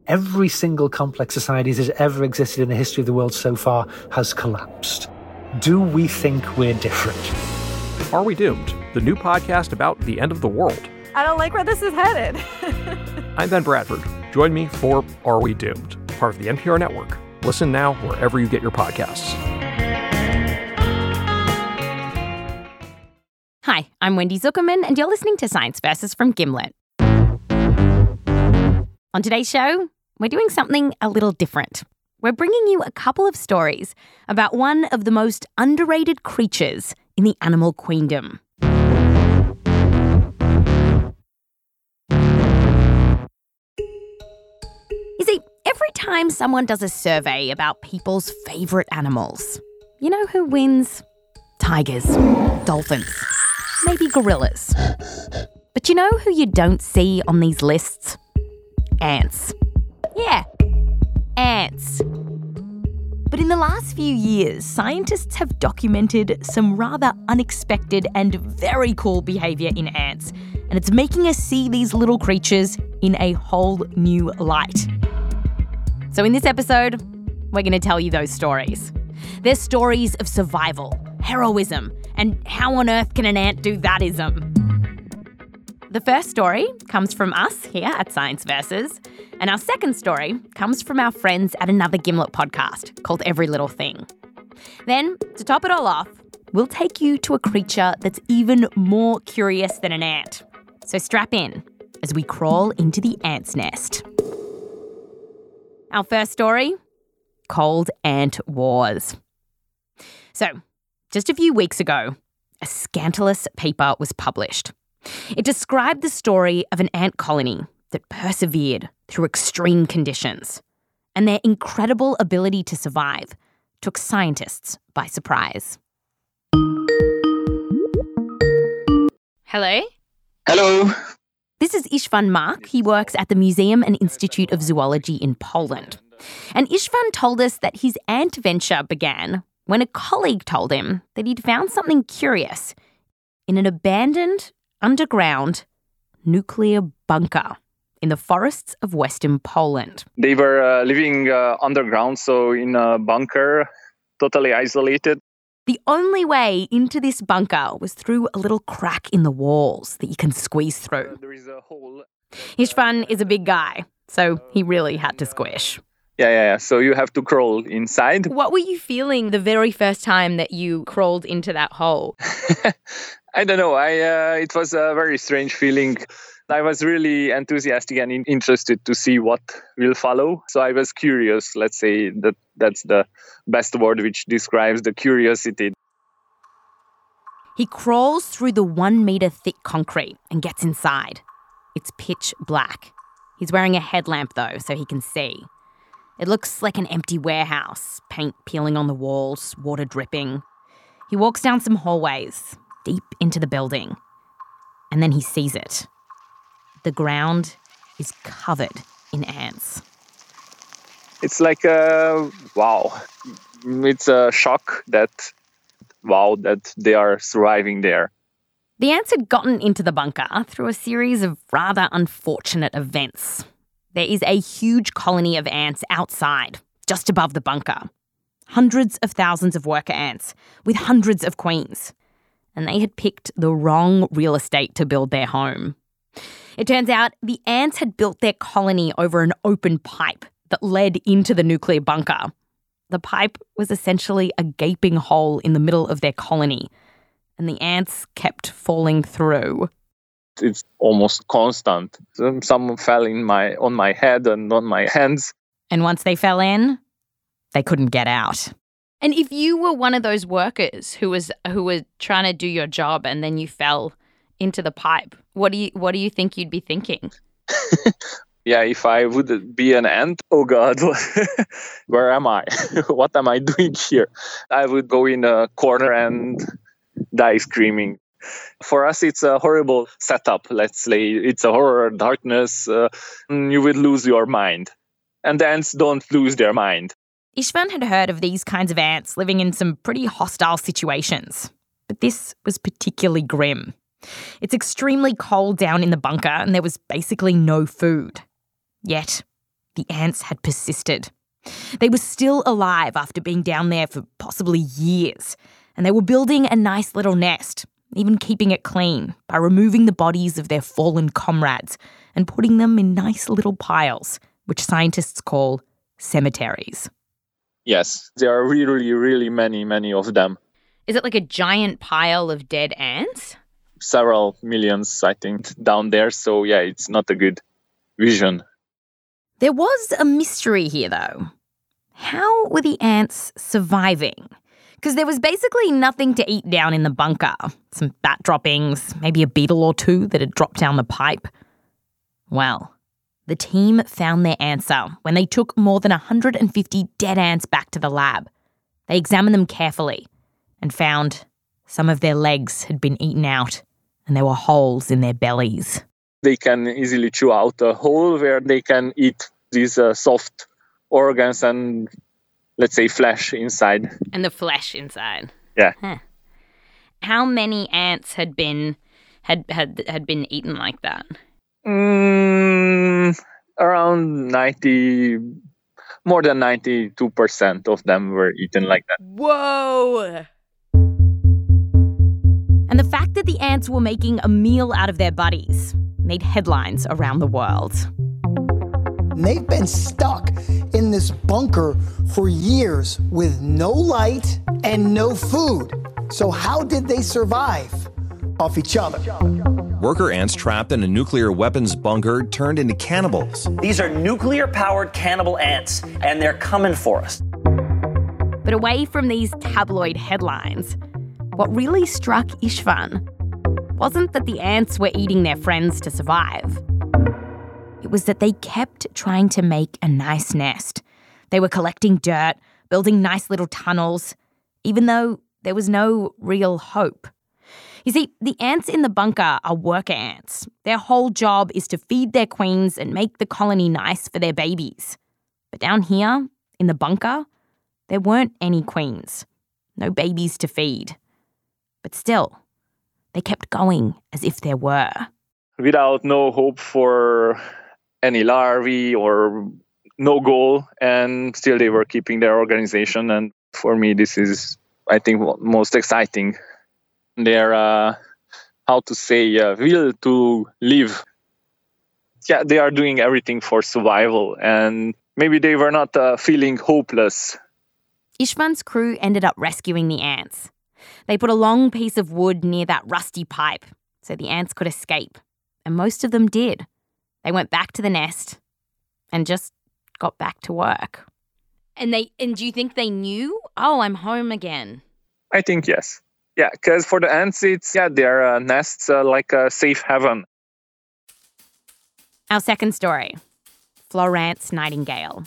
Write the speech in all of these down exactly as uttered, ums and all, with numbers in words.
every single complex society that has ever existed in the history of the world so far has collapsed. Do we think we're different? Are We Doomed? The new podcast about the end of the world. I don't like where this is headed. I'm Ben Bradford. Join me for Are We Doomed? Part of the N P R Network. Listen now wherever you get your podcasts. Hi, I'm Wendy Zuckerman, and you're listening to Science Versus from Gimlet. On today's show, we're doing something a little different. We're bringing you a couple of stories about one of the most underrated creatures in the animal queendom. You see, every time someone does a survey about people's favourite animals, you know who wins? Tigers, dolphins, maybe gorillas. But you know who you don't see on these lists? Ants. Yeah, ants. But in the last few years, scientists have documented some rather unexpected and very cool behaviour in ants, and it's making us see these little creatures in a whole new light. So in this episode, we're going to tell you those stories. They're stories of survival, heroism, and how on earth can an ant do that-ism? The first story comes from us here at Science Versus, and our second story comes from our friends at another Gimlet podcast called Every Little Thing. Then, to top it all off, we'll take you to a creature that's even more curious than an ant. So strap in as we crawl into the ant's nest. Our first story, Cold Ant Wars. So, just a few weeks ago, a scandalous paper was published. It described the story of an ant colony that persevered through extreme conditions, and their incredible ability to survive took scientists by surprise. Hello? Hello. This is Istvan Mark. He works at the Museum and Institute of Zoology in Poland. And Istvan told us that his ant venture began when a colleague told him that he'd found something curious in an abandoned underground nuclear bunker in the forests of Western Poland. They were uh, living uh, underground, so in a bunker, totally isolated. The only way into this bunker was through a little crack in the walls that you can squeeze through. Uh, there is a hole. Istvan is a big guy, so he really had to squish. Yeah, yeah, yeah. So you have to crawl inside. What were you feeling the very first time that you crawled into that hole? I don't know. I uh, it was a very strange feeling. I was really enthusiastic and in- interested to see what will follow. So I was curious. Let's say that that's the best word which describes the curiosity. He crawls through the one metre thick concrete and gets inside. It's pitch black. He's wearing a headlamp though, so he can see. It looks like an empty warehouse, paint peeling on the walls, water dripping. He walks down some hallways, deep into the building, and then he sees it. The ground is covered in ants. It's like a wow. It's a shock that, wow, that they are surviving there. The ants had gotten into the bunker through a series of rather unfortunate events. There is a huge colony of ants outside, just above the bunker. Hundreds of thousands of worker ants with hundreds of queens. And they had picked the wrong real estate to build their home. It turns out the ants had built their colony over an open pipe that led into the nuclear bunker. The pipe was essentially a gaping hole in the middle of their colony, and the ants kept falling through. It's almost constant. Some fell in my on my head and on my hands. And once they fell in, they couldn't get out. And if you were one of those workers who was who were trying to do your job and then you fell into the pipe, what do you what do you think you'd be thinking? Yeah, if I would be an ant, oh God, where am I? What am I doing here? I would go in a corner and die screaming. For us, it's a horrible setup. Let's say it's a horror, darkness. Uh, you would lose your mind. And the ants don't lose their mind. Istvan had heard of these kinds of ants living in some pretty hostile situations. But this was particularly grim. It's extremely cold down in the bunker and there was basically no food. Yet, the ants had persisted. They were still alive after being down there for possibly years, and they were building a nice little nest, even keeping it clean by removing the bodies of their fallen comrades and putting them in nice little piles, which scientists call cemeteries. Yes, there are really, really many, many of them. Is it like a giant pile of dead ants? Several millions, I think, down there. So yeah, it's not a good vision. There was a mystery here, though. How were the ants surviving? Because there was basically nothing to eat down in the bunker. Some bat droppings, maybe a beetle or two that had dropped down the pipe. Well, the team found their answer when they took more than one hundred fifty dead ants back to the lab. They examined them carefully and found some of their legs had been eaten out and there were holes in their bellies. They can easily chew out a hole where they can eat these uh, soft organs and, let's say, flesh inside. And the flesh inside. Yeah. Huh. How many ants had been had had had been eaten like that? Mm, around ninety, more than ninety-two percent of them were eaten like that. Whoa! And the fact that the ants were making a meal out of their buddies made headlines around the world. They've been stuck in this bunker for years with no light and no food. So how did they survive? Off each other. Worker ants trapped in a nuclear weapons bunker turned into cannibals. These are nuclear-powered cannibal ants, and they're coming for us. But away from these tabloid headlines, what really struck Istvan wasn't that the ants were eating their friends to survive. It was that they kept trying to make a nice nest. They were collecting dirt, building nice little tunnels, even though there was no real hope. You see, the ants in the bunker are worker ants. Their whole job is to feed their queens and make the colony nice for their babies. But down here, in the bunker, there weren't any queens. No babies to feed. But still, they kept going as if there were. Without no hope for any larvae or no goal, and still they were keeping their organization. And for me, this is, I think, most exciting. Their, uh, how to say, uh, will to live. Yeah, they are doing everything for survival, and maybe they were not uh, feeling hopeless. Istvan's crew ended up rescuing the ants. They put a long piece of wood near that rusty pipe so the ants could escape, and most of them did. They went back to the nest and just got back to work. And they and do you think they knew? Oh, I'm home again. I think yes. Yeah, because for the ants, it's, yeah, their uh, nests uh, like a safe haven. Our second story, Florence Nightingale.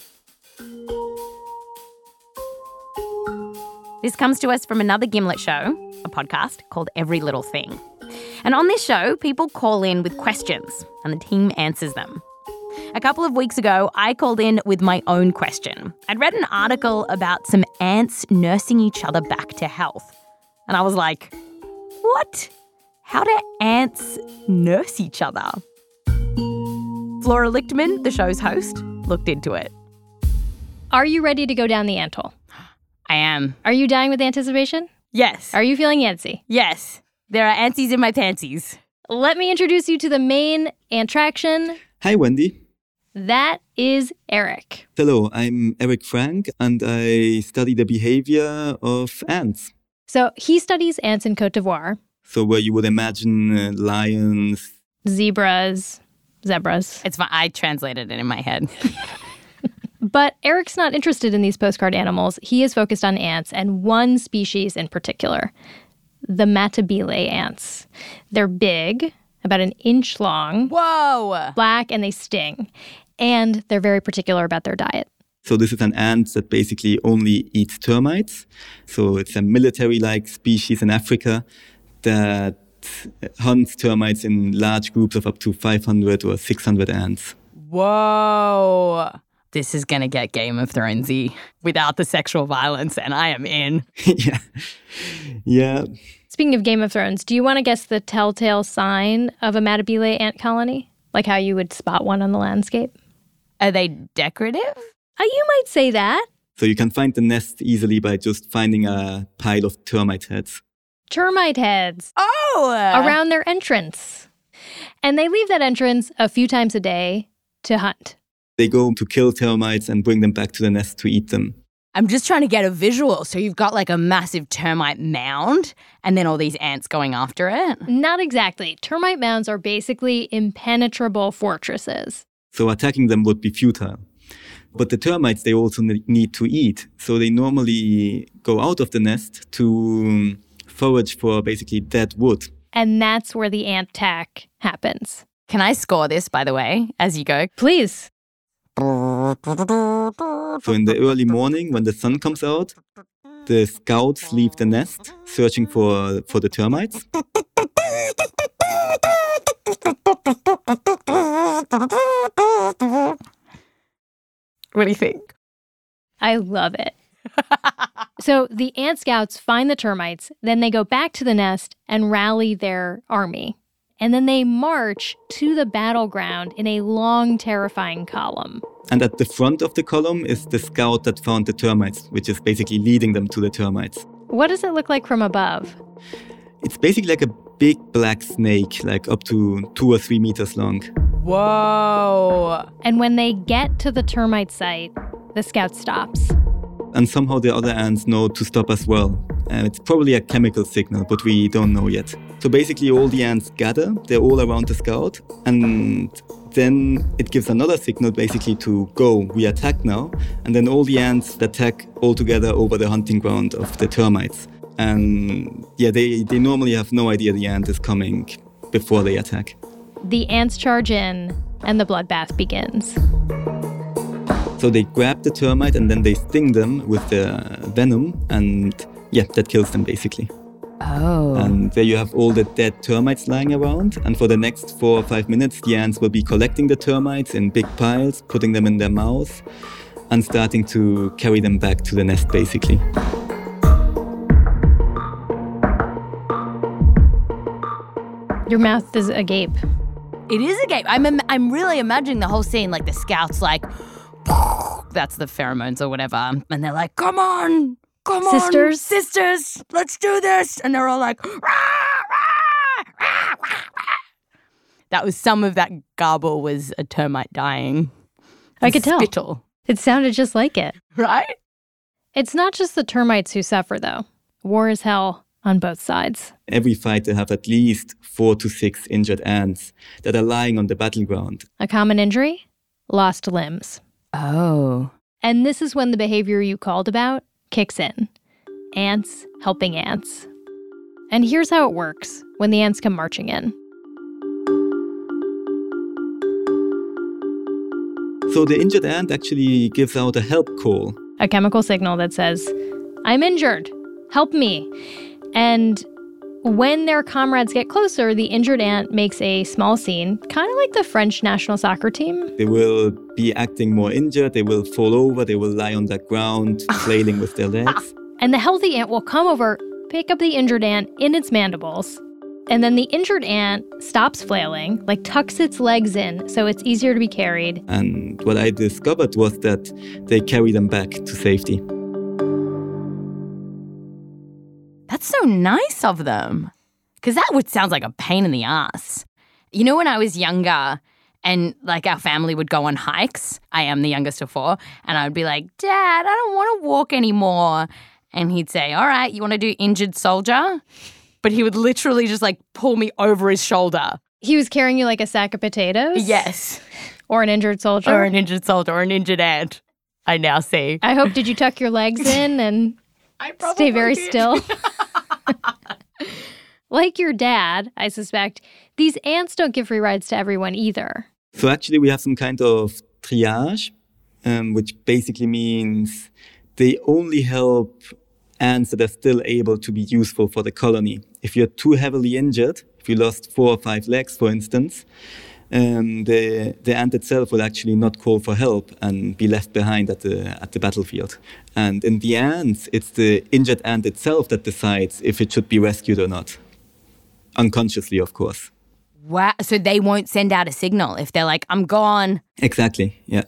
This comes to us from another Gimlet show, a podcast called Every Little Thing. And on this show, people call in with questions and the team answers them. A couple of weeks ago, I called in with my own question. I'd read an article about some ants nursing each other back to health. And I was like, what? How do ants nurse each other? Flora Lichtman, the show's host, looked into it. Are you ready to go down the ant hole? I am. Are you dying with anticipation? Yes. Are you feeling antsy? Yes. There are antsies in my pantsies. Let me introduce you to the main attraction. Hi, Wendy. That is Eric. Hello, I'm Eric Frank, and I study the behavior of ants. So he studies ants in Côte d'Ivoire. So where you would imagine uh, lions. Zebras. Zebras. It's fine. I translated it in my head. But Eric's not interested in these postcard animals. He is focused on ants, and one species in particular, the Matabele ants. They're big, about an inch long. Whoa! Black, and they sting. And they're very particular about their diet. So this is an ant that basically only eats termites. So it's a military-like species in Africa that hunts termites in large groups of up to five hundred or six hundred ants. Whoa! This is going to get Game of Thronesy without the sexual violence, and I am in. yeah. Yeah. Speaking of Game of Thrones, do you want to guess the telltale sign of a Matabele ant colony? Like how you would spot one on the landscape? Are they decorative? Uh, you might say that. So you can find the nest easily by just finding a pile of termite heads. Termite heads. Oh! Around their entrance. And they leave that entrance a few times a day to hunt. They go to kill termites and bring them back to the nest to eat them. I'm just trying to get a visual. So you've got like a massive termite mound and then all these ants going after it? Not exactly. Termite mounds are basically impenetrable fortresses. So attacking them would be futile. But the termites, they also need to eat. So they normally go out of the nest to forage for basically dead wood. And that's where the ant attack happens. Can I score this, by the way, as you go? Please. So in the early morning, when the sun comes out, the scouts leave the nest, searching for, for the termites. What do you think? I love it. So the ant scouts find the termites, then they go back to the nest and rally their army. And then they march to the battleground in a long, terrifying column. And at the front of the column is the scout that found the termites, which is basically leading them to the termites. What does it look like from above? It's basically like a big black snake, like up to two or three meters long. Whoa. And when they get to the termite site, the scout stops. And somehow the other ants know to stop as well. Uh, it's probably a chemical signal, but we don't know yet. So basically all the ants gather, they're all around the scout, and then it gives another signal basically to go, we attack now, and then all the ants attack all together over the hunting ground of the termites. And yeah, they, they normally have no idea the ant is coming before they attack. The ants charge in, and the bloodbath begins. So they grab the termite and then they sting them with the venom, and yeah, that kills them basically. Oh. And there you have all the dead termites lying around, and for the next four or five minutes, the ants will be collecting the termites in big piles, putting them in their mouths, and starting to carry them back to the nest basically. Your mouth is agape. It is agape. I'm im- I'm really imagining the whole scene, like the scouts, like, that's the pheromones or whatever, and they're like, come on, come Sisters. on, sisters, let's do this, and they're all like, rah, rah, rah, rah, rah. That was some of that garble was a termite dying. I could tell. Spittle. It sounded just like it. Right? It's not just the termites who suffer, though. War is hell on both sides. Every fight they have at least four to six injured ants that are lying on the battleground. A common injury? Lost limbs. Oh. And this is when the behavior you called about kicks in. Ants helping ants. And here's how it works when the ants come marching in. So the injured ant actually gives out a help call. A chemical signal that says, I'm injured. Help me. And when their comrades get closer, the injured ant makes a small scene, kind of like the French national soccer team. They will be acting more injured, they will fall over, they will lie on the ground, flailing with their legs. And the healthy ant will come over, pick up the injured ant in its mandibles, and then the injured ant stops flailing, like tucks its legs in so it's easier to be carried. And what I discovered was that they carry them back to safety. That's so nice of them. Because that would sound like a pain in the ass. You know, when I was younger and like our family would go on hikes, I am the youngest of four, and I would be like, Dad, I don't want to walk anymore. And he'd say, all right, you want to do injured soldier? But he would literally just like pull me over his shoulder. He was carrying you like a sack of potatoes? Yes. Or an injured soldier? Or an injured soldier or an injured ant. I now see. I hope, did you tuck your legs in and I stay very did. still? Like your dad, I suspect, these ants don't give free rides to everyone either. So actually we have some kind of triage, um, which basically means they only help ants that are still able to be useful for the colony. If you're too heavily injured, if you lost four or five legs, for instance, um, the the ant itself will actually not call for help and be left behind at the at the battlefield. And in the ants, it's the injured ant itself that decides if it should be rescued or not. Unconsciously, of course. Wow. So they won't send out a signal if they're like, I'm gone. Exactly, yeah.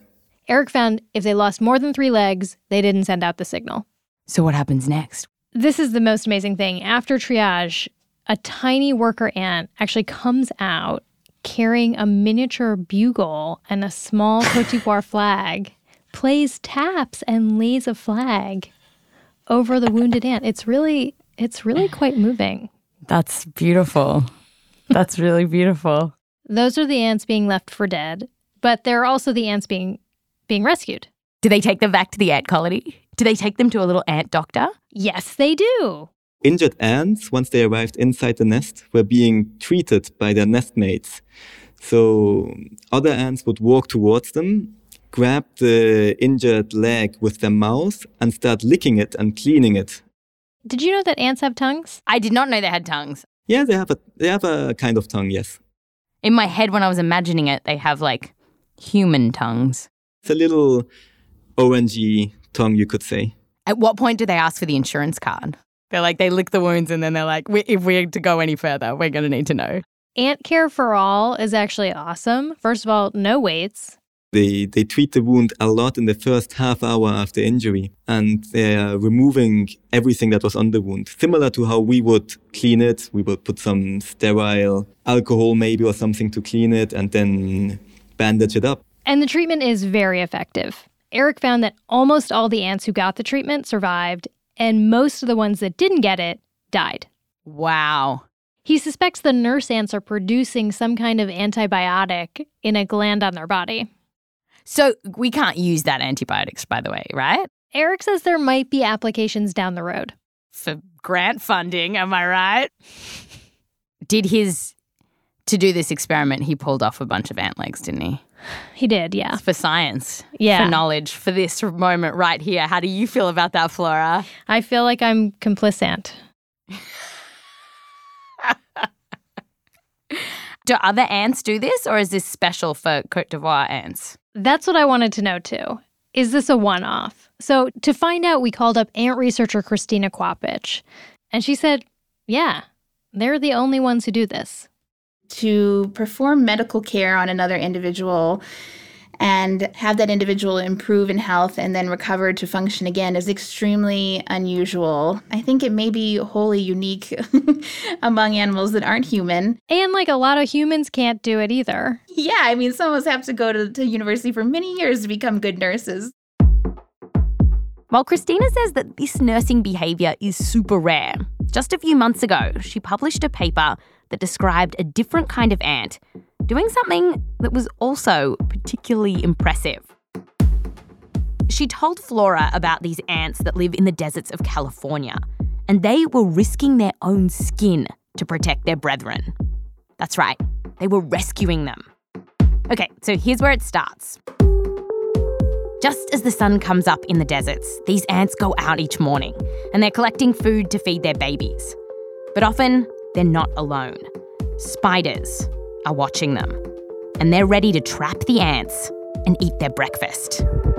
Eric found if they lost more than three legs, they didn't send out the signal. So what happens next? This is the most amazing thing. After triage, a tiny worker ant actually comes out carrying a miniature bugle and a small Cote d'Ivoire flag, plays taps and lays a flag over the wounded ant. It's really, it's really quite moving. That's beautiful. That's really beautiful. Those are the ants being left for dead, but there are also the ants being being rescued. Do they take them back to the ant colony? Do they take them to a little ant doctor? Yes, they do. Injured ants, once they arrived inside the nest, were being treated by their nestmates. So other ants would walk towards them, grab the injured leg with their mouth and start licking it and cleaning it. Did you know that ants have tongues? I did not know they had tongues. Yeah, they have a they have a kind of tongue, yes. In my head, when I was imagining it, they have like human tongues. It's a little orangey tongue, you could say. At what point do they ask for the insurance card? They're like, they lick the wounds and then they're like, we, if we're to go any further, we're going to need to know. Ant Care for All is actually awesome. First of all, no waits. They they treat the wound a lot in the first half hour after injury, and they're removing everything that was on the wound. Similar to how we would clean it, we would put some sterile alcohol maybe or something to clean it and then bandage it up. And the treatment is very effective. Eric found that almost all the ants who got the treatment survived, and most of the ones that didn't get it died. Wow. He suspects the nurse ants are producing some kind of antibiotic in a gland on their body. So we can't use that antibiotics, by the way, right? Eric says there might be applications down the road. For grant funding, am I right? Did his, to do this experiment, he pulled off a bunch of ant legs, didn't he? He did, yeah. It's for science, yeah. For knowledge, for this moment right here. How do you feel about that, Flora? I feel like I'm complicit. Do other ants do this, or is this special for Cote d'Ivoire ants? That's what I wanted to know, too. Is this a one-off? So to find out, we called up ant researcher Christina Quapich, and she said, yeah, they're the only ones who do this. To perform medical care on another individual and have that individual improve in health and then recover to function again is extremely unusual. I think it may be wholly unique among animals that aren't human. And like a lot of humans can't do it either. Yeah, I mean, some of us have to go to, to university for many years to become good nurses. While Christina says that this nursing behaviour is super rare, just a few months ago, she published a paper that described a different kind of ant doing something that was also particularly impressive. She told Flora about these ants that live in the deserts of California, and they were risking their own skin to protect their brethren. That's right, they were rescuing them. Okay, so here's where it starts. Just as the sun comes up in the deserts, these ants go out each morning, and they're collecting food to feed their babies. But often, they're not alone. Spiders are watching them, and they're ready to trap the ants and eat their breakfast.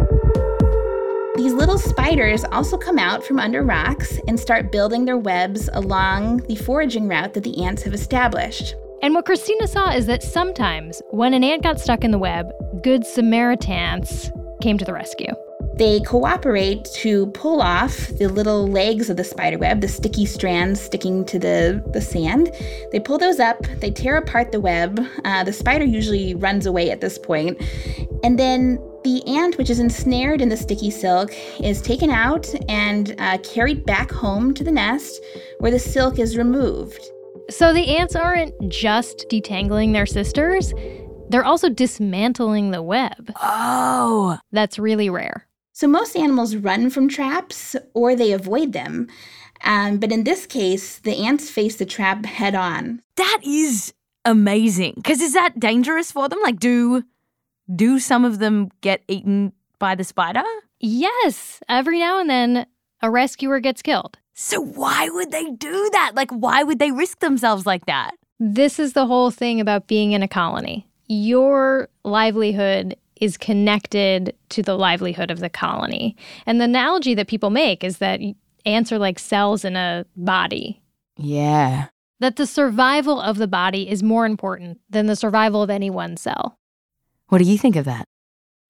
These little spiders also come out from under rocks and start building their webs along the foraging route that the ants have established. And what Christina saw is that sometimes when an ant got stuck in the web, good Samaritans came to the rescue. They cooperate to pull off the little legs of the spider web, the sticky strands sticking to the, the sand. They pull those up, they tear apart the web. Uh, the spider usually runs away at this point. And then the ant, which is ensnared in the sticky silk, is taken out and uh, carried back home to the nest where the silk is removed. So the ants aren't just detangling their sisters, they're also dismantling the web. Oh! That's really rare. So most animals run from traps or they avoid them. Um, but in this case, the ants face the trap head on. That is amazing. Because is that dangerous for them? Like, do, do some of them get eaten by the spider? Yes. Every now and then, a rescuer gets killed. So why would they do that? Like, why would they risk themselves like that? This is the whole thing about being in a colony. Your livelihood is connected to the livelihood of the colony. And the analogy that people make is that ants are like cells in a body. Yeah. That the survival of the body is more important than the survival of any one cell. What do you think of that?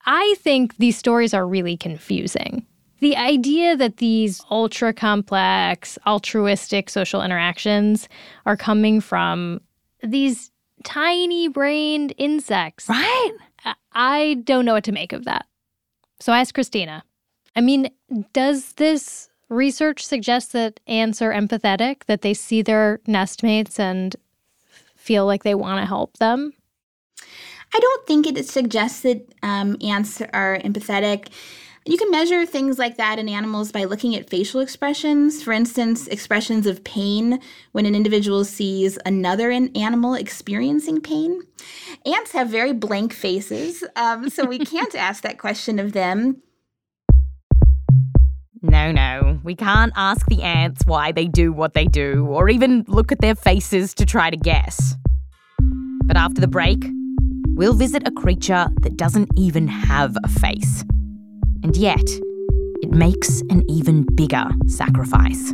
I think these stories are really confusing. The idea that these ultra-complex, altruistic social interactions are coming from these tiny-brained insects. Right? I don't know what to make of that. So I asked Christina, I mean, does this research suggest that ants are empathetic, that they see their nestmates and feel like they want to help them? I don't think it suggests that um, ants are empathetic. You can measure things like that in animals by looking at facial expressions. For instance, expressions of pain when an individual sees another animal experiencing pain. Ants have very blank faces, um, so we can't ask that question of them. No, no, we can't ask the ants why they do what they do, or even look at their faces to try to guess. But after the break, we'll visit a creature that doesn't even have a face. And yet, it makes an even bigger sacrifice.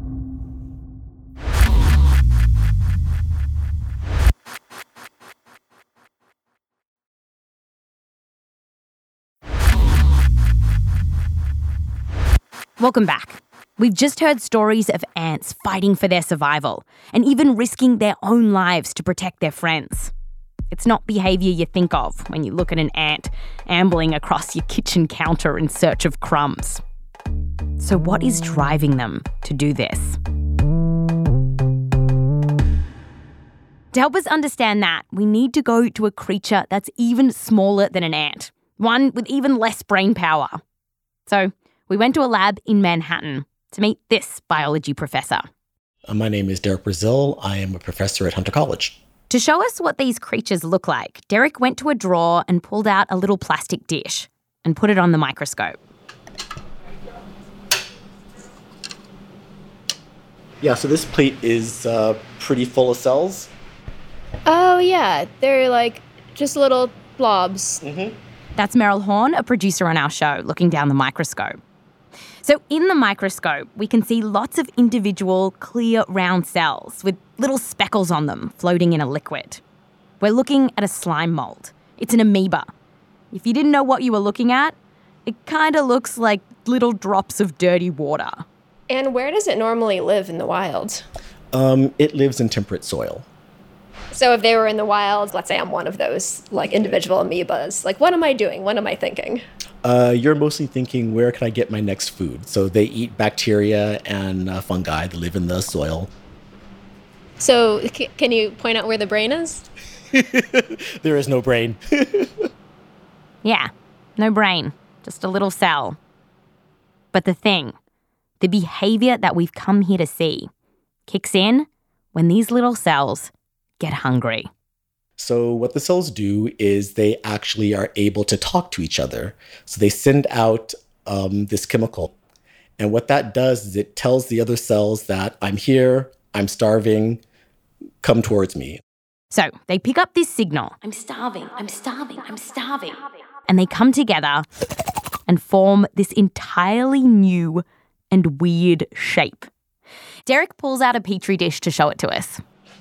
Welcome back. We've just heard stories of ants fighting for their survival and even risking their own lives to protect their friends. It's not behaviour you think of when you look at an ant ambling across your kitchen counter in search of crumbs. So what is driving them to do this? To help us understand that, we need to go to a creature that's even smaller than an ant, one with even less brain power. So we went to a lab in Manhattan to meet this biology professor. Uh, my name is Derek Brazil. I am a professor at Hunter College. To show us what these creatures look like, Derek went to a drawer and pulled out a little plastic dish and put it on the microscope. Yeah, so this plate is uh, pretty full of cells. Oh, yeah. They're like just little blobs. Mm-hmm. That's Meryl Horn, a producer on our show, looking down the microscope. So in the microscope, we can see lots of individual clear round cells with little speckles on them floating in a liquid. We're looking at a slime mold. It's an amoeba. If you didn't know what you were looking at, it kind of looks like little drops of dirty water. And where does it normally live in the wild? Um, it lives in temperate soil. So if they were in the wild, let's say I'm one of those like individual amoebas, like what am I doing? What am I thinking? Uh, you're mostly thinking, where can I get my next food? So they eat bacteria and uh, fungi that live in the soil. So c- can you point out where the brain is? There is no brain. Yeah, no brain, just a little cell. But the thing, the behaviour that we've come here to see, kicks in when these little cells get hungry. So what the cells do is they actually are able to talk to each other. So they send out um, this chemical. And what that does is it tells the other cells that I'm here, I'm starving, come towards me. So they pick up this signal. I'm starving, I'm starving, I'm starving. And they come together and form this entirely new and weird shape. Derek pulls out a petri dish to show it to us.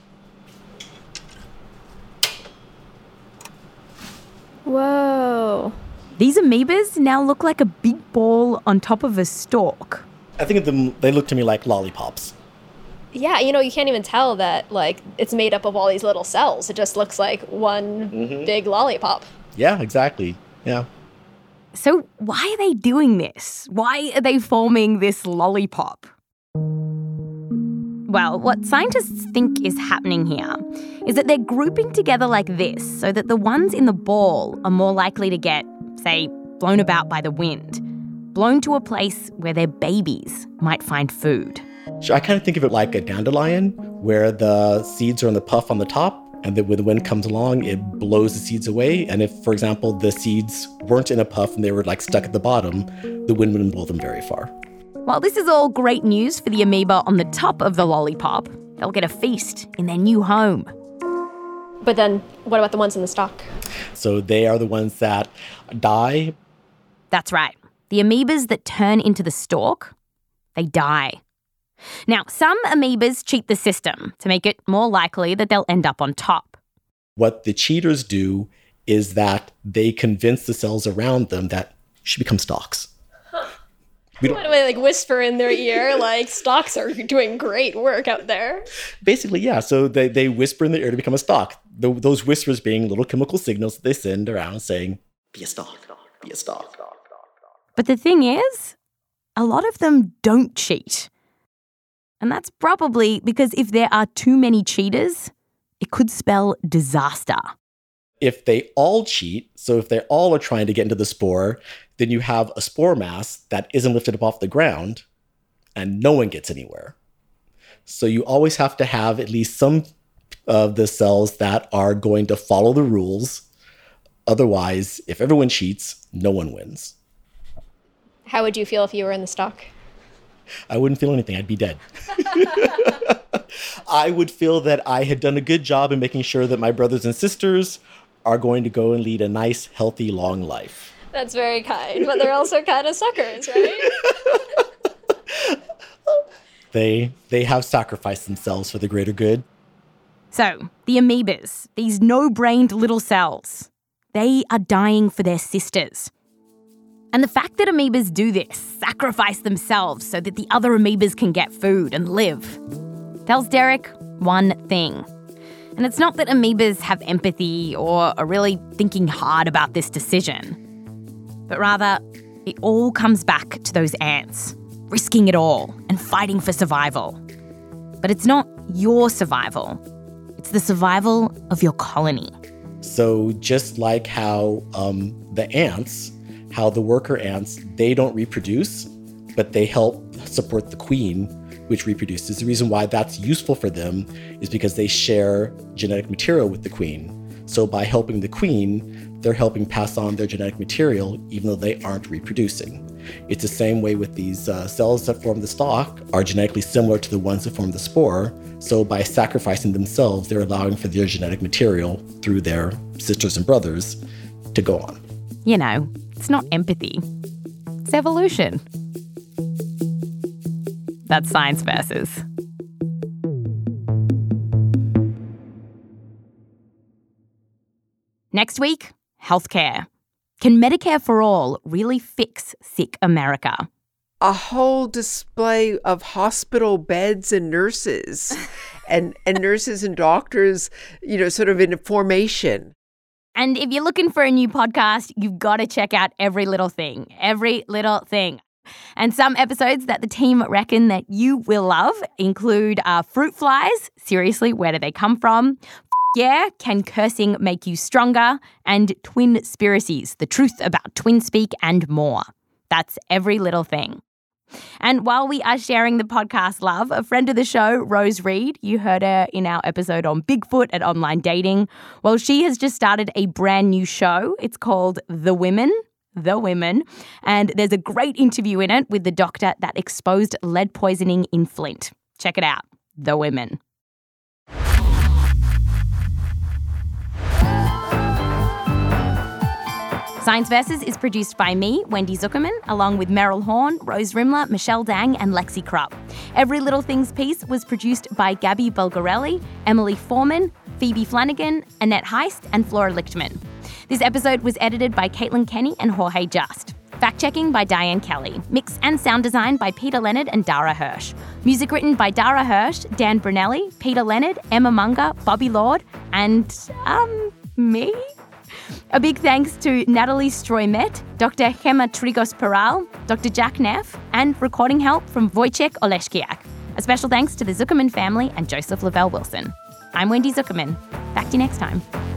Whoa. These amoebas now look like a big ball on top of a stalk. I think of them, they look to me like lollipops. Yeah, you know, you can't even tell that, like, it's made up of all these little cells. It just looks like one mm-hmm. big lollipop. Yeah, exactly. Yeah. So why are they doing this? Why are they forming this lollipop? Well, what scientists think is happening here is that they're grouping together like this so that the ones in the ball are more likely to get, say, blown about by the wind, blown to a place where their babies might find food. So I kind of think of it like a dandelion, where the seeds are in the puff on the top, and then when the wind comes along, it blows the seeds away. And if, for example, the seeds weren't in a puff and they were like stuck at the bottom, the wind wouldn't blow them very far. While this is all great news for the amoeba on the top of the lollipop, they'll get a feast in their new home. But then what about the ones in the stalk? So they are the ones that die. That's right. The amoebas that turn into the stalk, they die. Now, some amoebas cheat the system to make it more likely that they'll end up on top. What the cheaters do is that they convince the cells around them that you should become stalks. We don't, Why do I like whisper in their ear like stalks are doing great work out there? Basically, yeah. So they, they whisper in their ear to become a stalk. The, those whispers being little chemical signals that they send around saying, be a stalk, be a stalk. But the thing is, a lot of them don't cheat. And that's probably because if there are too many cheaters, it could spell disaster. If they all cheat, so if they all are trying to get into the spore, then you have a spore mass that isn't lifted up off the ground and no one gets anywhere. So you always have to have at least some of the cells that are going to follow the rules. Otherwise, if everyone cheats, no one wins. How would you feel if you were in the stalk? I wouldn't feel anything. I'd be dead. I would feel that I had done a good job in making sure that my brothers and sisters are going to go and lead a nice, healthy, long life. That's very kind, but they're also kind of suckers, right? They they have sacrificed themselves for the greater good. So, the amoebas, these no-brained little cells, they are dying for their sisters. And the fact that amoebas do this, sacrifice themselves so that the other amoebas can get food and live, tells Derek one thing. And it's not that amoebas have empathy or are really thinking hard about this decision, but rather it all comes back to those ants, risking it all and fighting for survival. But it's not your survival. It's the survival of your colony. So just like how um, the ants, how the worker ants, they don't reproduce, but they help support the queen, which reproduces. The reason why that's useful for them is because they share genetic material with the queen. So by helping the queen, they're helping pass on their genetic material, even though they aren't reproducing. It's the same way with these uh, cells that form the stalk are genetically similar to the ones that form the spore. So by sacrificing themselves, they're allowing for their genetic material through their sisters and brothers to go on. You know, it's not empathy. It's evolution. That's Science Versus. Next week, healthcare. Can Medicare for All really fix sick America? A whole display of hospital beds and nurses and, and nurses and doctors, you know, sort of in a formation. And if you're looking for a new podcast, you've got to check out Every Little Thing. Every Little Thing. And some episodes that the team reckon that you will love include uh, fruit flies. Seriously, where do they come from? Yeah, can cursing make you stronger? And twin-spiracies, the truth about twin speak and more. That's Every Little Thing. And while we are sharing the podcast love, a friend of the show, Rose Reed, you heard her in our episode on Bigfoot and online dating. Well, she has just started a brand new show. It's called The Women. The Women. And there's a great interview in it with the doctor that exposed lead poisoning in Flint. Check it out. The Women. Science Versus is produced by me, Wendy Zuckerman, along with Meryl Horn, Rose Rimler, Michelle Dang, and Lexi Krupp. Every Little Things piece was produced by Gabby Bulgarelli, Emily Foreman, Phoebe Flanagan, Annette Heist, and Flora Lichtman. This episode was edited by Caitlin Kenny and Jorge Just. Fact-checking by Diane Kelly. Mix and sound design by Peter Leonard and Dara Hirsch. Music written by Dara Hirsch, Dan Brunelli, Peter Leonard, Emma Munger, Bobby Lord, and, um, me? A big thanks to Natalie Stroymet, Doctor Gemma Trigos-Peral, Doctor Jack Neff, and recording help from Wojciech Oleszkiak. A special thanks to the Zuckerman family and Joseph Lavelle Wilson. I'm Wendy Zuckerman. Back to you next time.